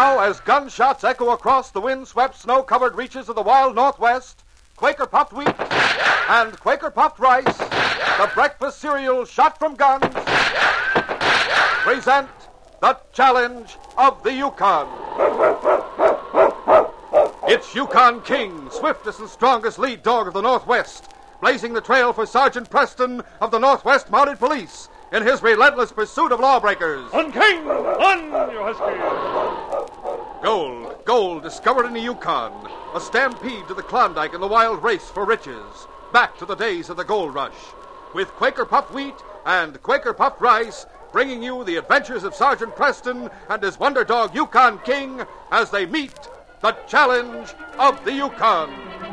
Now, as gunshots echo across the wind-swept, snow-covered reaches of the wild Northwest, Quaker Puffed Wheat and Quaker Puffed Rice, the breakfast cereal shot from guns, present the Challenge of the Yukon. It's Yukon King, swiftest and strongest lead dog of the Northwest, blazing the trail for Sergeant Preston of the Northwest Mounted Police in his relentless pursuit of lawbreakers. On, King! On, you husky! Gold discovered in the Yukon. A stampede to the Klondike in the wild race for riches. Back to the days of the gold rush. With Quaker Puffed Wheat and Quaker Puffed Rice, bringing you the adventures of Sergeant Preston and his wonder dog Yukon King as they meet the Challenge of the Yukon.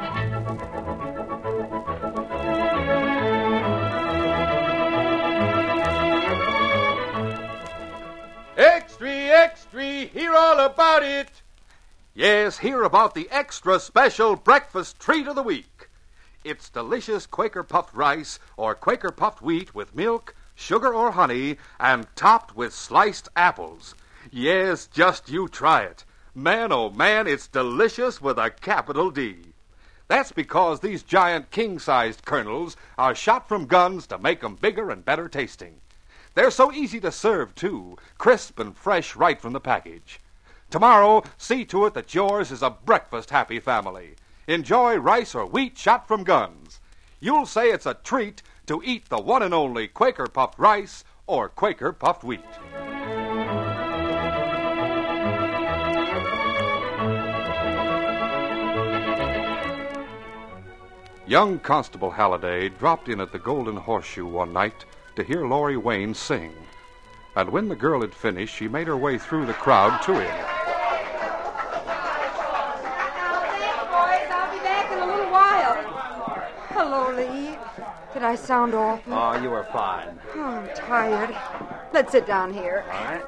Extra, hear all about it. Yes, hear about the extra special breakfast treat of the week. It's delicious Quaker Puffed Rice or Quaker Puffed Wheat with milk, sugar, or honey, and topped with sliced apples. Yes, just you try it. Man, oh man, it's delicious with a capital D. That's because these giant king-sized kernels are shot from guns to make 'em bigger and better tasting. They're so easy to serve, too, crisp and fresh right from the package. Tomorrow, see to it that yours is a breakfast-happy family. Enjoy rice or wheat shot from guns. You'll say it's a treat to eat the one and only Quaker Puffed Rice or Quaker Puffed Wheat. Young Constable Halliday dropped in at the Golden Horseshoe one night to hear Laurie Wayne sing. And when the girl had finished, she made her way through the crowd to him. I'll be back in a little while. Hello, Lee. Did I sound awful? Oh, you were fine. Oh, I'm tired. Let's sit down here. All right.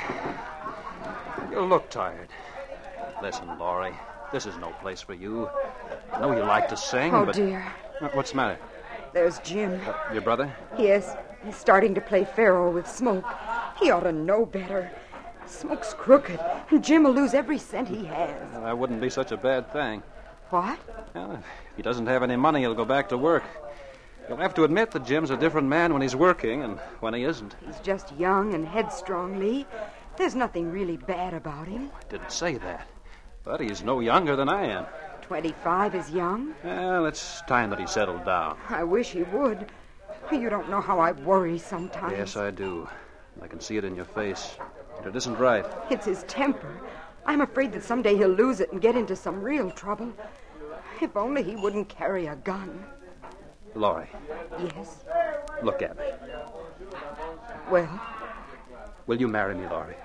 You look tired. Listen, Laurie, this is no place for you. I know you like to sing, Oh, but... dear. What's the matter? There's Jim. Your brother? Yes, he's starting to play Pharaoh with Smoke. He ought to know better. Smoke's crooked, and Jim will lose every cent he has. Well, that wouldn't be such a bad thing. What? Well, if he doesn't have any money, he'll go back to work. You'll have to admit that Jim's a different man when he's working and when he isn't. He's just young and headstrong, Lee. There's nothing really bad about him. I didn't say that. But he's no younger than I am. 25 is young. Well, it's time that he settled down. I wish he would. You don't know how I worry sometimes. Yes, I do. I can see it in your face. But it isn't right. It's his temper. I'm afraid that someday he'll lose it and get into some real trouble. If only he wouldn't carry a gun. Laurie. Yes? Look at me. Well? Will you marry me, Laurie?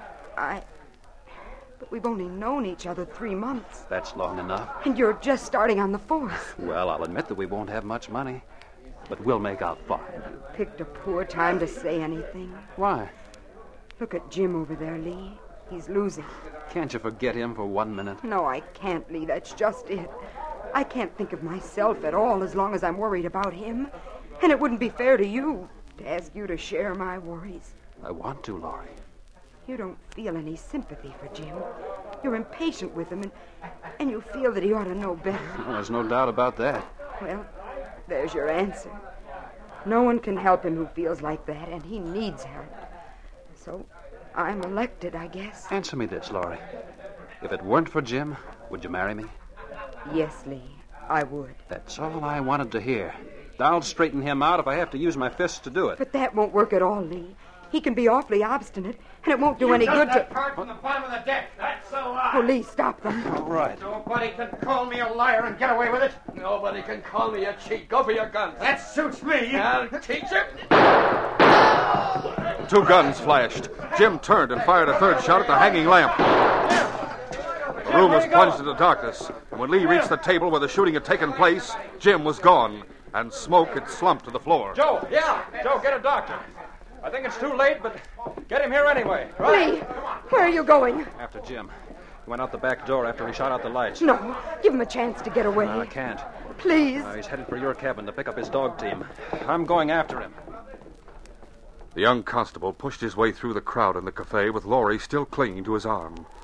But we've only known each other 3 months. That's long enough. And you're just starting on the 4th. Well, I'll admit that we won't have much money, but we'll make out fine. Picked a poor time to say anything. Why? Look at Jim over there, Lee. He's losing. Can't you forget him for 1 minute? No, I can't, Lee. That's just it. I can't think of myself at all as long as I'm worried about him. And it wouldn't be fair to you to ask you to share my worries. I want to, Laurie. You don't feel any sympathy for Jim. You're impatient with him, and you feel that he ought to know better. Well, there's no doubt about that. Well, there's your answer. No one can help him who feels like that, and he needs help. So I'm elected, I guess. Answer me this, Laurie. If it weren't for Jim, would you marry me? Yes, Lee, I would. That's all I wanted to hear. I'll straighten him out if I have to use my fists to do it. But that won't work at all, Lee. He can be awfully obstinate, and it won't do any good to... Card from the bottom of the deck. That's a lie. Oh, Lee, stop them. All right. Nobody can call me a liar and get away with it. Nobody can call me a cheat. Go for your guns. That suits me. I'll teach him. 2 guns flashed. Jim turned and fired a 3rd shot at the hanging lamp. The room was plunged into darkness, and when Lee reached the table where the shooting had taken place, Jim was gone, and Smoke had slumped to the floor. Joe, Joe, get a doctor. I think it's too late, but get him here anyway. Lee, where are you going? After Jim. He went out the back door after he shot out the lights. No, give him a chance to get away. No, I can't. Please. He's headed for your cabin to pick up his dog team. I'm going after him. The young constable pushed his way through the crowd in the cafe with Laurie still clinging to his arm.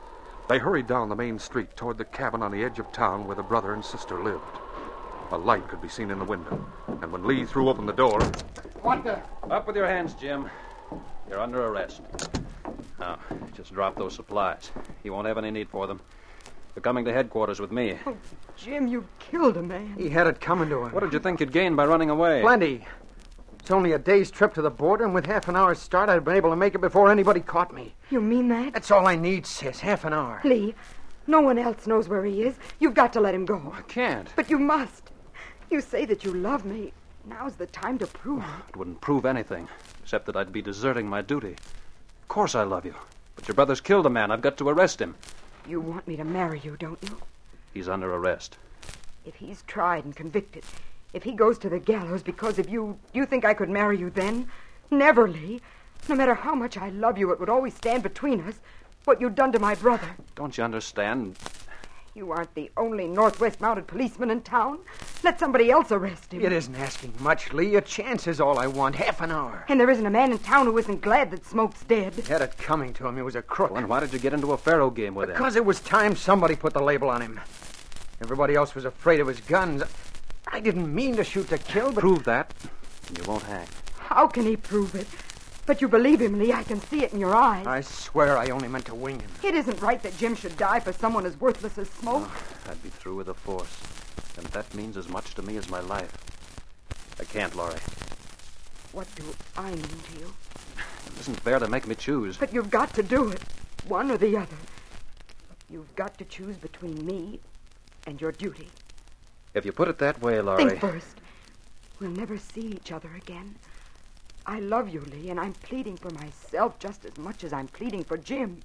They hurried down the main street toward the cabin on the edge of town where the brother and sister lived. A light could be seen in the window, and when Lee threw open the door... What the... Up with your hands, Jim. You're under arrest. Now, just drop those supplies. You won't have any need for them. You're coming to headquarters with me. Oh, Jim, you killed a man. He had it coming to him. What did you think you'd gain by running away? Plenty. It's only a day's trip to the border, and with half an hour's start, I'd been able to make it before anybody caught me. You mean that? That's all I need, sis. Half an hour. Lee, no one else knows where he is. You've got to let him go. I can't. But you must. You say that you love me. Now's the time to prove it. It wouldn't prove anything, except that I'd be deserting my duty. Of course I love you. But your brother's killed a man. I've got to arrest him. You want me to marry you, don't you? He's under arrest. If he's tried and convicted, if he goes to the gallows because of you, you think I could marry you then? Never, Lee. No matter how much I love you, it would always stand between us. What you've done to my brother. Don't you understand? You aren't the only Northwest Mounted policeman in town. Let somebody else arrest him. It isn't asking much, Lee. A chance is all I want. Half an hour. And there isn't a man in town who isn't glad that Smoke's dead. He had it coming to him. He was a crook. Well, then why did you get into a faro game with him? Because it was time somebody put the label on him. Everybody else was afraid of his guns. I didn't mean to shoot to kill, but... Prove that, and you won't hang. How can he prove it? But you believe him, Lee. I can see it in your eyes. I swear I only meant to wing him. It isn't right that Jim should die for someone as worthless as Smoke. Oh, I'd be through with the force. And that means as much to me as my life. I can't, Laurie. What do I mean to you? It isn't fair to make me choose. But you've got to do it. One or the other. You've got to choose between me and your duty. If you put it that way, Laurie... Think first. We'll never see each other again. I love you, Lee, and I'm pleading for myself just as much as I'm pleading for Jim.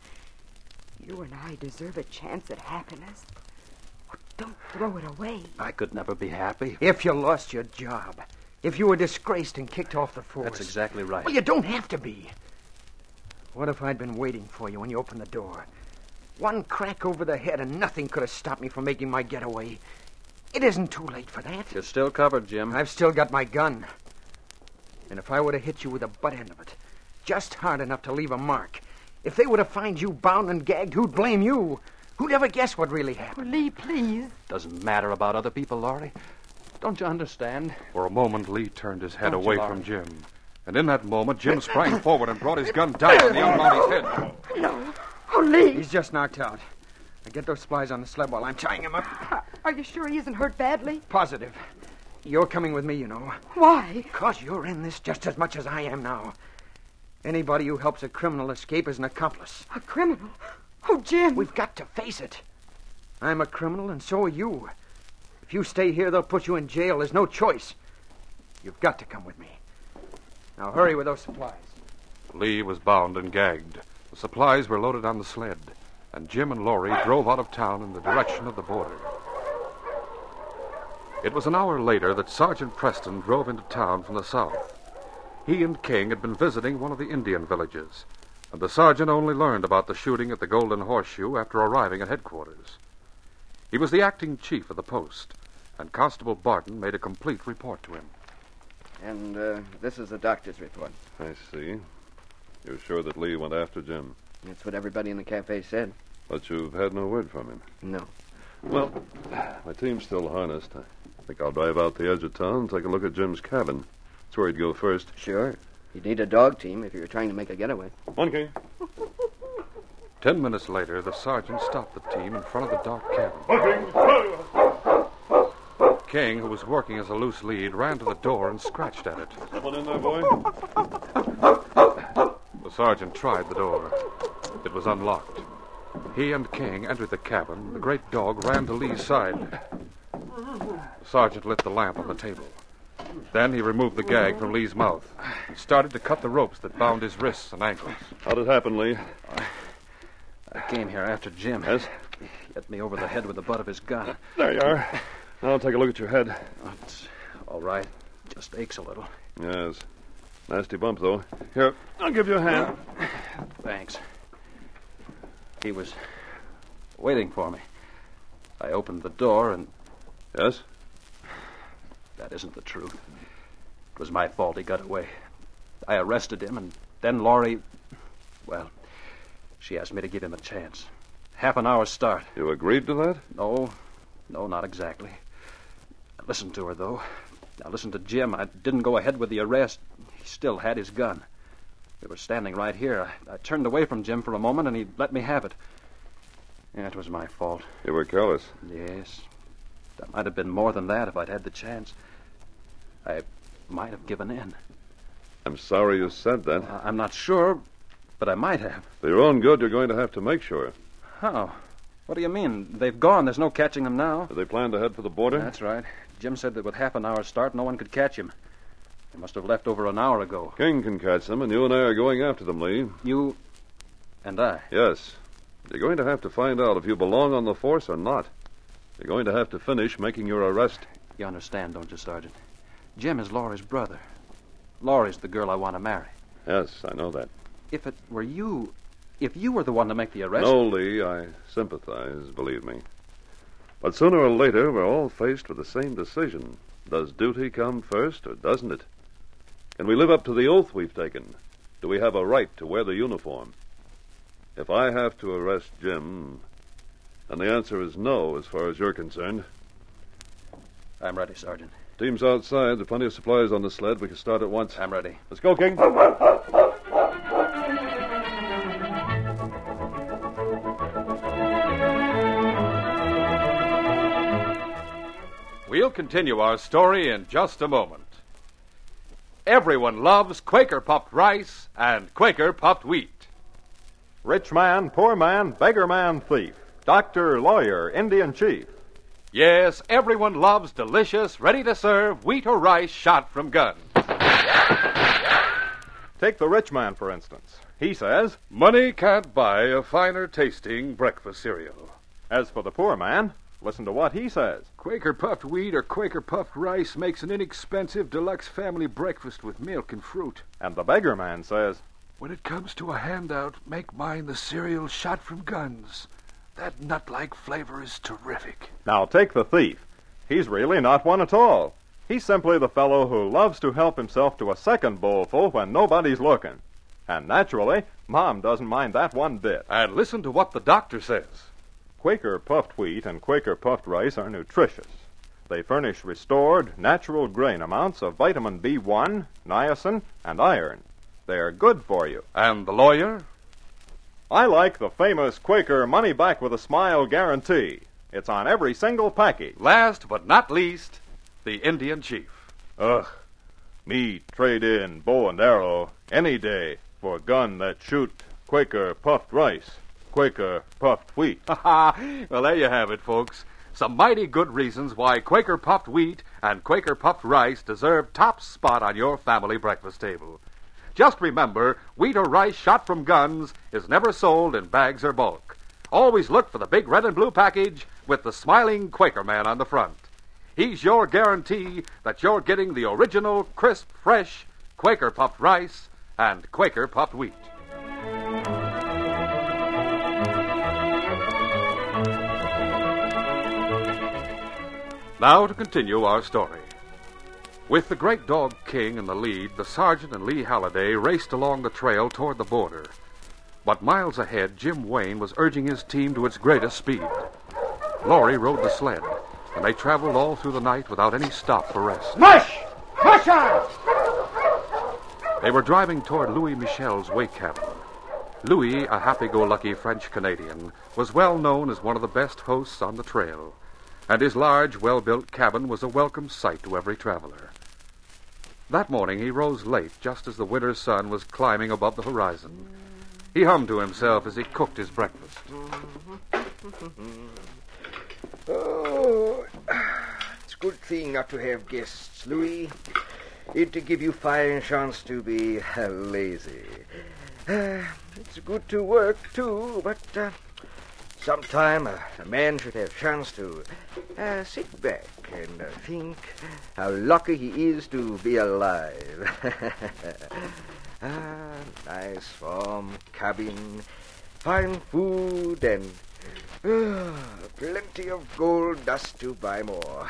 You and I deserve a chance at happiness. Oh, don't throw it away. I could never be happy. If you lost your job, if you were disgraced and kicked off the force... That's exactly right. Well, you don't have to be. What if I'd been waiting for you when you opened the door? One crack over the head and nothing could have stopped me from making my getaway. It isn't too late for that. You're still covered, Jim. I've still got my gun. And if I would have hit you with the butt end of it, just hard enough to leave a mark, if they would have found you bound and gagged, who'd blame you? Who'd ever guess what really happened? Oh, Lee, please. Doesn't matter about other people, Laurie. Don't you understand? For a moment, Lee turned his head Don't you, away Laurie? from Jim. And in that moment, Jim sprang forward and brought his gun down on the young Mounty's head. No. Oh, Lee. He's just knocked out. Now get those supplies on the sled while I'm tying him up. Are you sure he isn't hurt badly? Positive. You're coming with me, you know. Why? Because you're in this just as much as I am now. Anybody who helps a criminal escape is an accomplice. A criminal? Oh, Jim. We've got to face it. I'm a criminal, and so are you. If you stay here, they'll put you in jail. There's no choice. You've got to come with me. Now hurry with those supplies. Lee was bound and gagged. The supplies were loaded on the sled, and Jim and Laurie drove out of town in the direction of the border. It was an hour later that Sergeant Preston drove into town from the south. He and King had been visiting one of the Indian villages, and the sergeant only learned about the shooting at the Golden Horseshoe after arriving at headquarters. He was the acting chief of the post, and Constable Barton made a complete report to him. And this is the doctor's report. I see. You're sure that Lee went after Jim? That's what everybody in the cafe said. But you've had no word from him? No. Well, my team's still harnessed. I think I'll drive out the edge of town and take a look at Jim's cabin. That's where he'd go first. Sure. You'd need a dog team if you were trying to make a getaway. On, King. 10 minutes later, the sergeant stopped the team in front of the dark cabin. King, who was working as a loose lead, ran to the door and scratched at it. Someone in there, boy? The sergeant tried the door. It was unlocked. He and King entered the cabin. The great dog ran to Lee's side. The sergeant lit the lamp on the table. Then he removed the gag from Lee's mouth and started to cut the ropes that bound his wrists and ankles. How'd it happen, Lee? I came here after Jim. Yes? He hit me over the head with the butt of his gun. There you are. Now I'll take a look at your head. Oh, it's all right. Just aches a little. Yes. Nasty bump, though. Here, I'll give you a hand. Thanks. He was waiting for me. I opened the door and... Yes? That isn't the truth. It was my fault he got away. I arrested him, and then Laurie... Well, she asked me to give him a chance. half an hour's start. You agreed to that? No, not exactly. I listened to her, though. Now, listen to Jim. I didn't go ahead with the arrest. He still had his gun. We were standing right here. I turned away from Jim for a moment, and he let me have it. Yeah, it was my fault. You were careless. Yes. That might have been more than that if I'd had the chance. I might have given in. I'm sorry you said that. I'm not sure, but I might have. For your own good, you're going to have to make sure. How? What do you mean? They've gone. There's no catching them now. Do they plan to head for the border? That's right. Jim said that with half an hour's start, no one could catch him. They must have left over an hour ago. King can catch them, and you and I are going after them, Lee. You and I? Yes. You're going to have to find out if you belong on the force or not. You're going to have to finish making your arrest. You understand, don't you, Sergeant? Jim is Laurie's brother. Laurie's the girl I want to marry. Yes, I know that. If it were you... If you were the one to make the arrest... No, Lee, I sympathize, believe me. But sooner or later, we're all faced with the same decision. Does duty come first, or doesn't it? Can we live up to the oath we've taken? Do we have a right to wear the uniform? If I have to arrest Jim, then the answer is no, as far as you're concerned. I'm ready, Sergeant. Team's outside. There are plenty of supplies on the sled. We can start at once. I'm ready. Let's go, King. We'll continue our story in just a moment. Everyone loves Quaker puffed rice and Quaker puffed wheat. Rich man, poor man, beggar man, thief. Doctor, lawyer, Indian chief. Yes, everyone loves delicious, ready-to-serve wheat or rice shot from guns. Take the rich man, for instance. He says, Money can't buy a finer-tasting breakfast cereal. as for the poor man, listen to what he says. Quaker puffed wheat or Quaker puffed rice makes an inexpensive deluxe family breakfast with milk and fruit. And the beggar man says, When it comes to a handout, make mine the cereal shot from guns. That nut-like flavor is terrific. Now take the thief. He's really not one at all. He's simply the fellow who loves to help himself to a second bowlful when nobody's looking. And naturally, Mom doesn't mind that one bit. And listen to what the doctor says. Quaker puffed wheat and Quaker puffed rice are nutritious. They furnish restored, natural grain amounts of vitamin B1, niacin, and iron. They're good for you. And the lawyer? I like the famous Quaker money back with a smile guarantee. It's on every single package. Last but not least, the Indian chief. Ugh. Me trade in bow and arrow any day for gun that shoot Quaker puffed rice, Quaker puffed wheat. Well, there you have it, folks. Some mighty good reasons why Quaker puffed wheat and Quaker puffed rice deserve top spot on your family breakfast table. Just remember, wheat or rice shot from guns is never sold in bags or bulk. Always look for the big red and blue package with the smiling Quaker man on the front. He's your guarantee that you're getting the original, crisp, fresh Quaker puffed rice and Quaker puffed wheat. Now to continue our story. With the great dog King in the lead, the sergeant and Lee Halliday raced along the trail toward the border. But miles ahead, Jim Wayne was urging his team to its greatest speed. Laurie rode the sled, and they traveled all through the night without any stop for rest. Mush! Mush on! They were driving toward Louis Michel's wake cabin. Louis, a happy-go-lucky French-Canadian, was well known as one of the best hosts on the trail, and his large, well-built cabin was a welcome sight to every traveler. That morning he rose late, just as the winter sun was climbing above the horizon. He hummed to himself as he cooked his breakfast. Oh, it's a good thing not to have guests, Louis. It'd give you fine chance to be lazy. It's good to work, too, but sometime a man should have chance to sit back and think how lucky he is to be alive. Nice warm cabin, fine food, and plenty of gold dust to buy more.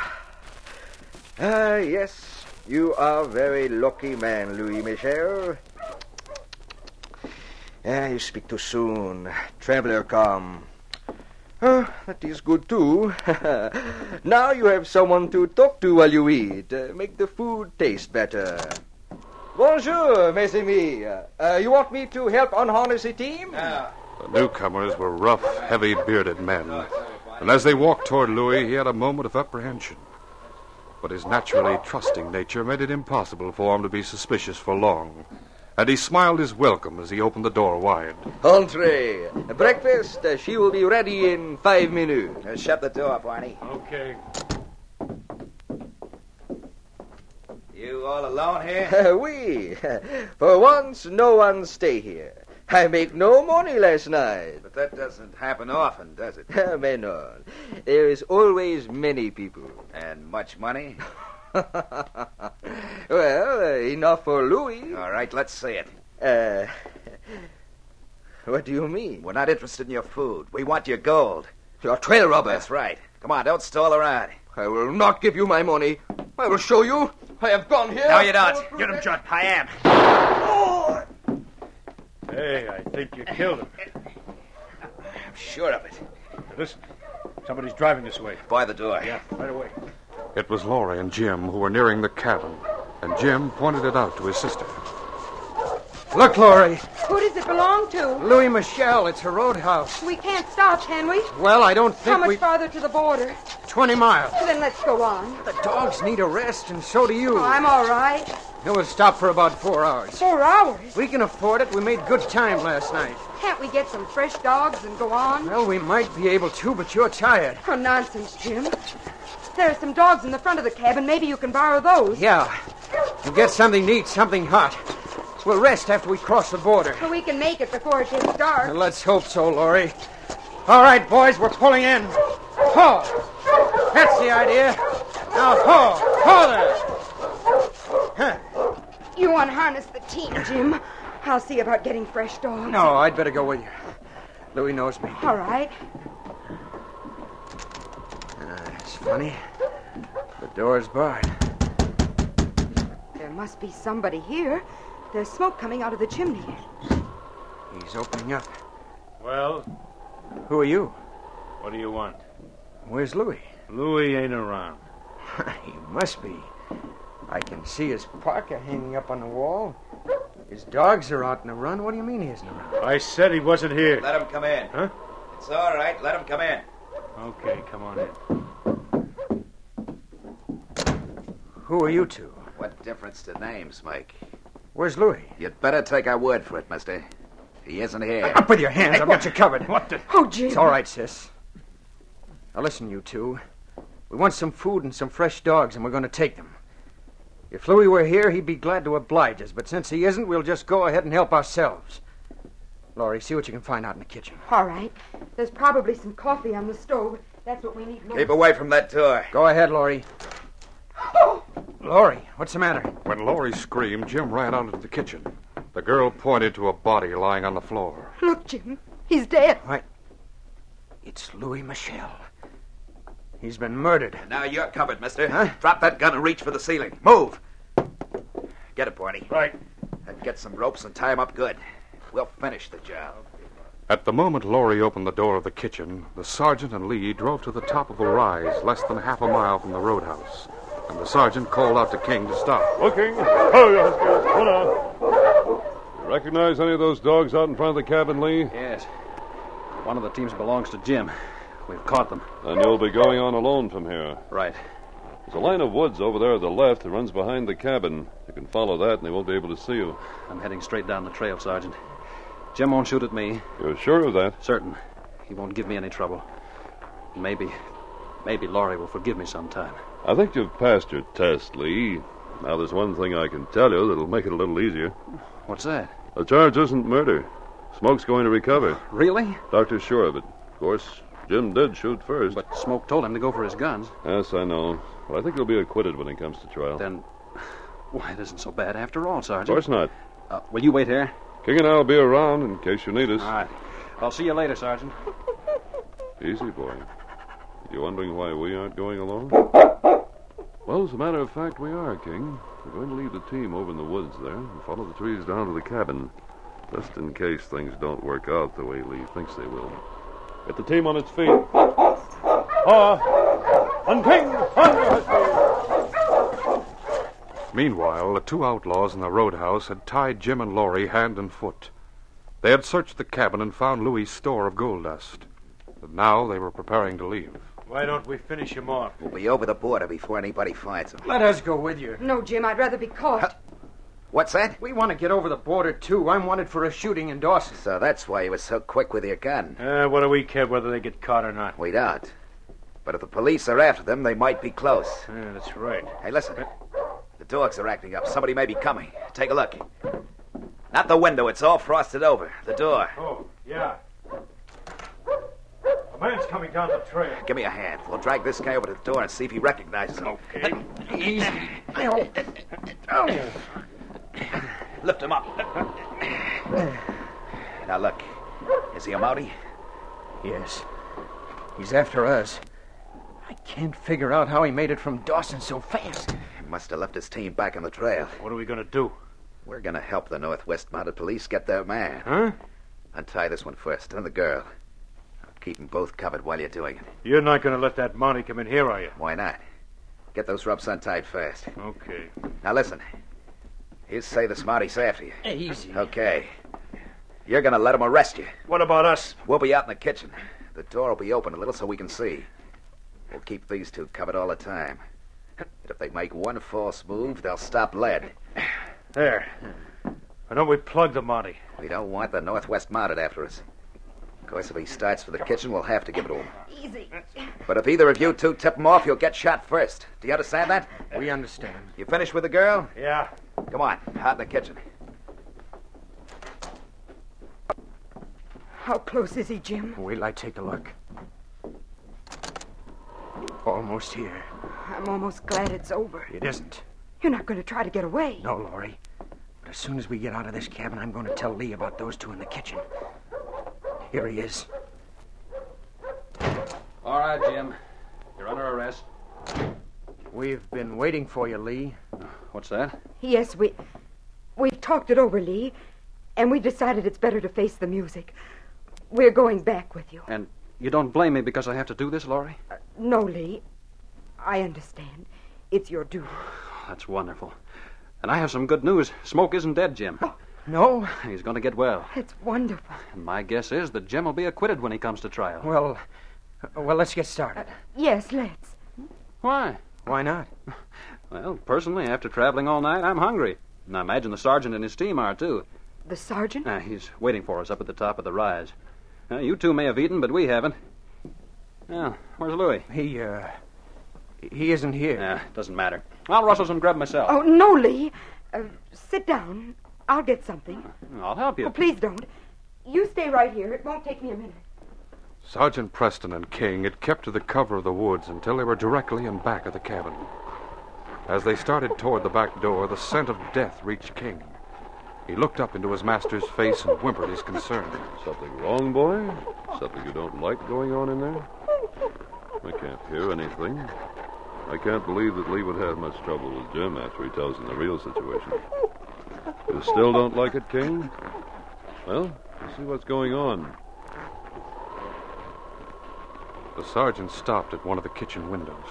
Yes, you are a very lucky man, Louis Michel. You speak too soon. Traveler come. That is good, too. Now you have someone to talk to while you eat. Make the food taste better. Bonjour, mes amis. You want me to help unharness the team? The newcomers were rough, heavy-bearded men, and as they walked toward Louis, he had a moment of apprehension. But his naturally trusting nature made it impossible for him to be suspicious for long, and he smiled his welcome as he opened the door wide. Entree. Breakfast, she will be ready in 5 minutes. Shut the door, Barney. Okay. You all alone here? Oui. For once, no one stay here. I make no money last night. But that doesn't happen often, does it? Mais non. There is always many people. And much money? Well, enough for Louis. All right, let's see it. What do you mean? We're not interested in your food. We want your gold. You're a trail robber. That's right. Come on, don't stall around. I will not give you my money. I will show you. I have gone here. No, you don't. Get him, John. I am. Hey, I think you killed him. I'm sure of it. Listen, somebody's driving this way. By the door. Yeah, right away. It was Laurie and Jim who were nearing the cabin, and Jim pointed it out to his sister. Look, Laurie. Who does it belong to? Louis Michel. It's a roadhouse. We can't stop, can we? Well, I don't think How much farther to the border? 20 miles. Then let's go on. The dogs need a rest, and so do you. Oh, I'm all right. It will stop for about 4 hours. 4 hours? We can afford it. We made good time last night. Can't we get some fresh dogs and go on? Well, we might be able to, but you're tired. Oh, nonsense, Jim. There are some dogs in the front of the cabin. Maybe you can borrow those. Yeah. And get something to eat, something hot. We'll rest after we cross the border. We can make it before it gets dark. Well, let's hope so, Laurie. All right, boys, we're pulling in. Ho! That's the idea. Now, ho! Ho there! Huh. You unharness the team, Jim. I'll see about getting fresh dogs. No, I'd better go with you. Louis knows me. All right. It's funny. The door's barred. There must be somebody here. There's smoke coming out of the chimney. He's opening up. Well, Who are you? what do you want? Where's Louis? Louis ain't around. He must be. I can see his parka hanging up on the wall. His dogs are out on the run. What do you mean he isn't around? I said he wasn't here. Let him come in. Huh? It's all right. Let him come in. Okay, come on in. Who are you two? What difference do names make? Where's Louis? You'd better take our word for it, mister. He isn't here. Up with your hands. I've got you covered. What the... Oh, Jim. It's all right, sis. Now listen, you two. We want some food and some fresh dogs, and we're going to take them. If Louis were here, he'd be glad to oblige us, but since he isn't, we'll just go ahead and help ourselves. Laurie, see what you can find out in the kitchen. All right. There's probably some coffee on the stove. That's what we need most. Keep away from that door. Go ahead, Laurie. Oh! Laurie, what's the matter? When Laurie screamed, Jim ran out into the kitchen. The girl pointed to a body lying on the floor. Look, Jim. He's dead. Why, it's Louis Michel. He's been murdered. Now you're covered, mister. Huh? Drop that gun and reach for the ceiling. Move. Get it, Barney. Right. And get some ropes and tie him up good. We'll finish the job. At the moment Laurie opened the door of the kitchen, the sergeant and Lee drove to the top of a rise less than half a mile from the roadhouse. And the sergeant called out to King to stop. Looking. Hold on. You recognize any of those dogs out in front of the cabin, Lee? Yes. One of the teams belongs to Jim. We've caught them. Then you'll be going on alone from here. Right. There's a line of woods over there to the left that runs behind the cabin. You can follow that and they won't be able to see you. I'm heading straight down the trail, Sergeant. Jim won't shoot at me. You're sure of that? Certain. He won't give me any trouble. Maybe Laurie will forgive me sometime. I think you've passed your test, Lee. Now there's one thing I can tell you that'll make it a little easier. What's that? The charge isn't murder. Smoke's going to recover. Really? Doctor's sure of it. Of course, Jim did shoot first. But Smoke told him to go for his guns. Yes, I know. But I think he'll be acquitted when it comes to trial. Then, why, it isn't so bad after all, Of Sergeant. course not. Will you wait here? King and I'll be around in case you need us. All right. I'll see you later, Sergeant. Easy, boy. You wondering why we aren't going along? Well, as a matter of fact, we are, King. We're going to leave the team over in the woods there and follow the trees down to the cabin, just in case things don't work out the way Lee thinks they will. Get the team on its feet. And King under his feet. Meanwhile, the two outlaws in the roadhouse had tied Jim and Laurie hand and foot. They had searched the cabin and found Louie's store of gold dust. But now they were preparing to leave. Why don't we finish him off? We'll be over the border before anybody finds him. Let us go with you. No, Jim, I'd rather be caught. What's that? We want to get over the border, too. I'm wanted for a shooting in Dawson. So that's why you were so quick with your gun. What do we care whether they get caught or not? We don't. But if the police are after them, they might be close. That's right. Hey, listen. The dogs are acting up. Somebody may be coming. Take a look. Not the window. It's all frosted over. The door. Oh, yeah. A man's coming down the trail. Give me a hand. We'll drag this guy over to the door and see if he recognizes him. Okay. Easy. Lift him up. Now, look. Is he a Mountie? Yes. He's after us. I can't figure out how he made it from Dawson so fast. He must have left his team back on the trail. What are we going to do? We're going to help the Northwest Mounted Police get their man. Huh? Untie this one first, and the girl. Keep them both covered while you're doing it. You're not going to let that Mountie come in here, are you? Why not? Get those ropes untied first. Okay. Now listen. He'll say this Mountie's after you. Easy. Okay. You're going to let him arrest you. What about us? We'll be out in the kitchen. The door will be open a little so we can see. We'll keep these two covered all the time. But if they make one false move, they'll stop lead. There. Why don't we plug the Mountie? We don't want the Northwest Mounted after us. Of course, if he starts for the kitchen, we'll have to give it to him. Easy. But if either of you two tip him off, you'll get shot first. Do you understand that? We understand. You finished with the girl? Yeah. Come on, out in the kitchen. How close is he, Jim? Wait till I take a look. Almost here. I'm almost glad it's over. It isn't. You're not going to try to get away. No, Laurie. But as soon as we get out of this cabin, I'm going to tell Lee about those two in the kitchen. Here he is. All right, Jim. You're under arrest. We've been waiting for you, Lee. What's that? Yes, we've talked it over, Lee, and we decided it's better to face the music. We're going back with you. And you don't blame me because I have to do this, Laurie? No, Lee. I understand. It's your duty. That's wonderful. And I have some good news. Smoke isn't dead, Jim. No? He's going to get well. It's wonderful. And my guess is that Jim will be acquitted when he comes to trial. Well, let's get started. Yes, let's. Why? Why not? Well, personally, after traveling all night, I'm hungry. And I imagine the sergeant and his team are, too. The sergeant? He's waiting for us up at the top of the rise. You two may have eaten, but we haven't. Well, where's Louis? He isn't here. Doesn't matter. I'll rustle some grub myself. Oh, no, Lee. Sit down. I'll get something. I'll help you. Oh, please don't. You stay right here. It won't take me a minute. Sergeant Preston and King had kept to the cover of the woods until they were directly in back of the cabin. As they started toward the back door, the scent of death reached King. He looked up into his master's face and whimpered his concern. Something wrong, boy? Something you don't like going on in there? I can't hear anything. I can't believe that Lee would have much trouble with Jim after he tells him the real situation. You still don't like it, King? Well, let's see what's going on. The sergeant stopped at one of the kitchen windows.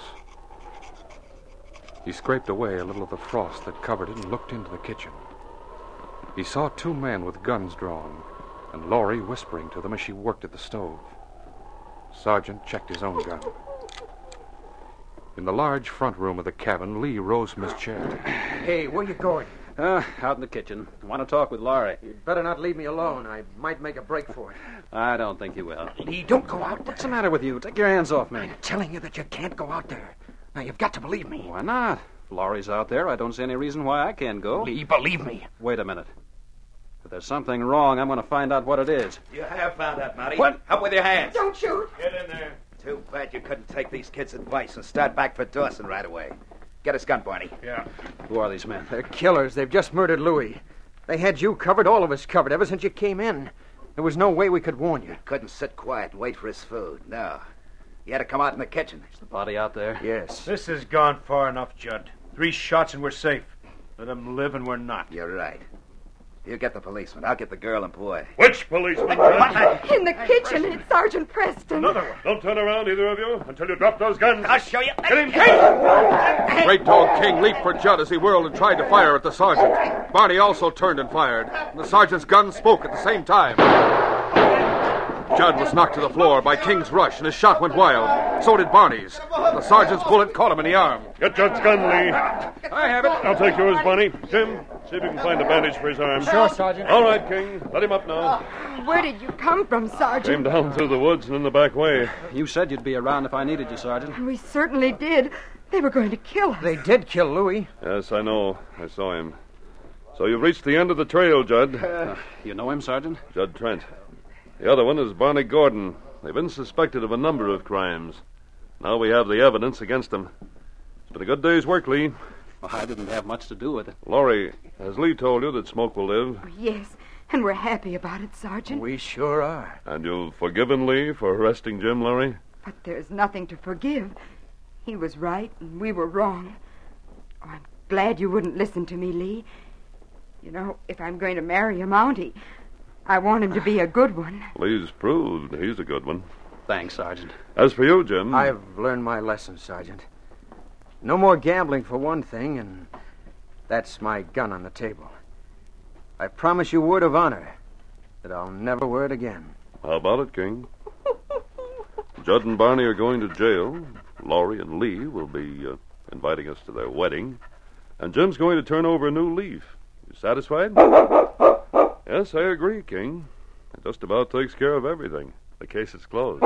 He scraped away a little of the frost that covered it and looked into the kitchen. He saw two men with guns drawn, and Laurie whispering to them as she worked at the stove. Sergeant checked his own gun. In the large front room of the cabin, Lee rose from his chair. Hey, where you going? Out in the kitchen. I want to talk with Laurie. You'd better not leave me alone. I might make a break for it. I don't think you will. Lee, don't go out there. What's the matter with you? Take your hands off me. I'm telling you that you can't go out there. Now, you've got to believe me. Why not? If Laurie's out there, I don't see any reason why I can't go. Lee, believe me. Wait a minute. If there's something wrong, I'm going to find out what it is. You have found out, Mountie. What? Up with your hands. Don't shoot. Get in there. Too bad you couldn't take these kids' advice and start back for Dawson right away. Get his gun, Barney. Yeah. Who are these men? They're killers. They've just murdered Louis. They had you covered, all of us covered, ever since you came in. There was no way we could warn you. Couldn't sit quiet and wait for his food. No. He had to come out in the kitchen. Is the body out there? Yes. This has gone far enough, Judd. 3 shots and we're safe. Let them live and we're not. You're right. You get the policeman. I'll get the girl and boy. Which policeman, Judge? In the kitchen, it's Sergeant Preston. Another one. Don't turn around, either of you, until you drop those guns. I'll show you. Get him, King! Great Dog King leaped for Judd as he whirled and tried to fire at the sergeant. Barney also turned and fired, and the sergeant's gun spoke at the same time. Judd was knocked to the floor by King's rush, and his shot went wild. So did Barney's. The sergeant's bullet caught him in the arm. Get Judd's gun, Lee. I have it. I'll take yours, Barney. Jim, see if you can find a bandage for his arm. Sure, Sergeant. All right, King. Let him up now. Where did you come from, Came Sergeant? down through the woods and in the back way. You said you'd be around if I needed you, Sergeant. We certainly did. They were going to kill us. They did kill Louis. Yes, I know. I saw him. So you've reached the end of the trail, Judd. You know him, Sergeant? Judd Trent. The other one is Barney Gordon. They've been suspected of a number of crimes. Now we have the evidence against them. It's been a good day's work, Lee. Well, I didn't have much to do with it. Laurie, has Lee told you that Smoke will live? Yes, and we're happy about it, Sergeant. We sure are. And you've forgiven Lee for arresting Jim, Laurie? But there's nothing to forgive. He was right, and we were wrong. Oh, I'm glad you wouldn't listen to me, Lee. You know, if I'm going to marry a Mountie, I want him to be a good one. Lee's proved he's a good one. Thanks, Sergeant. As for you, Jim... I've learned my lesson, Sergeant. No more gambling for one thing, and that's my gun on the table. I promise you word of honor that I'll never wear it again. How about it, King? Judd and Barney are going to jail. Laurie and Lee will be inviting us to their wedding. And Jim's going to turn over a new leaf. You satisfied? Yes, I agree, King. It just about takes care of everything. The case is closed.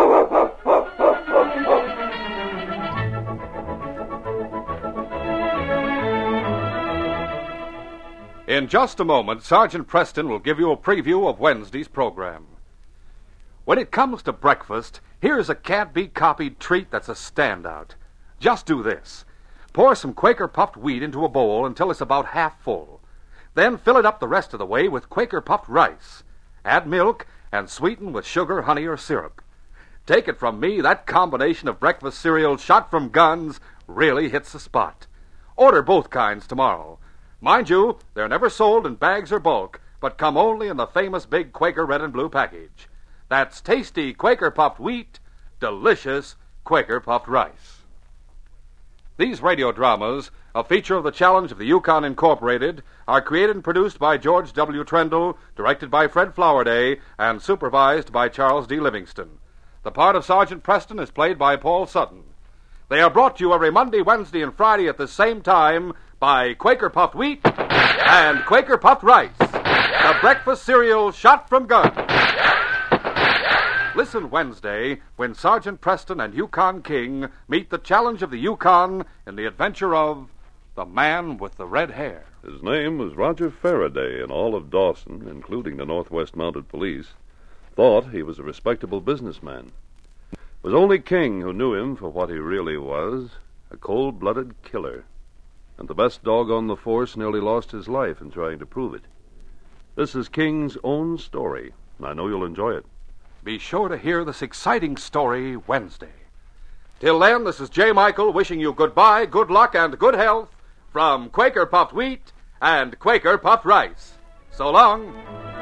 In just a moment, Sergeant Preston will give you a preview of Wednesday's program. When it comes to breakfast, here's a can't-be-copied treat that's a standout. Just do this. Pour some Quaker puffed wheat into a bowl until it's about half full. Then fill it up the rest of the way with Quaker puffed rice. Add milk and sweeten with sugar, honey, or syrup. Take it from me, that combination of breakfast cereal shot from guns really hits the spot. Order both kinds tomorrow. Mind you, they're never sold in bags or bulk, but come only in the famous big Quaker red and blue package. That's tasty Quaker puffed wheat, delicious Quaker puffed rice. These radio dramas, a feature of the Challenge of the Yukon Incorporated, are created and produced by George W. Trendle, directed by Fred Flowerday, and supervised by Charles D. Livingston. The part of Sergeant Preston is played by Paul Sutton. They are brought to you every Monday, Wednesday, and Friday at the same time by Quaker Puffed Wheat and Quaker Puffed Rice, the breakfast cereal shot from guns. Listen Wednesday when Sergeant Preston and Yukon King meet the Challenge of the Yukon in the adventure of the Man with the Red Hair. His name was Roger Faraday, and all of Dawson, including the Northwest Mounted Police, thought he was a respectable businessman. It was only King who knew him for what he really was, a cold-blooded killer. And the best dog on the force nearly lost his life in trying to prove it. This is King's own story, and I know you'll enjoy it. Be sure to hear this exciting story Wednesday. Till then, this is J. Michael wishing you goodbye, good luck, and good health from Quaker Puffed Wheat and Quaker Puffed Rice. So long.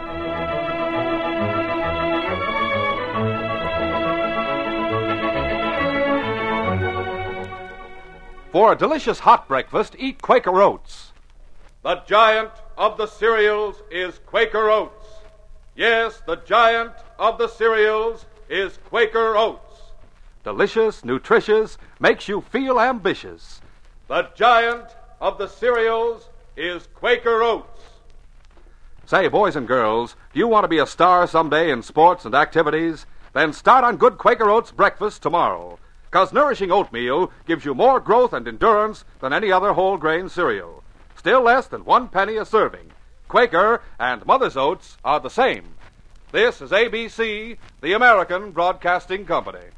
For a delicious hot breakfast, eat Quaker Oats. The giant of the cereals is Quaker Oats. Yes, the giant of the cereals is Quaker Oats. Delicious, nutritious, makes you feel ambitious. The giant of the cereals is Quaker Oats. Say, boys and girls, do you want to be a star someday in sports and activities? Then start on good Quaker Oats breakfast tomorrow. 'Cause nourishing oatmeal gives you more growth and endurance than any other whole grain cereal. Still less than 1 penny a serving. Quaker and Mother's Oats are the same. This is ABC, the American Broadcasting Company.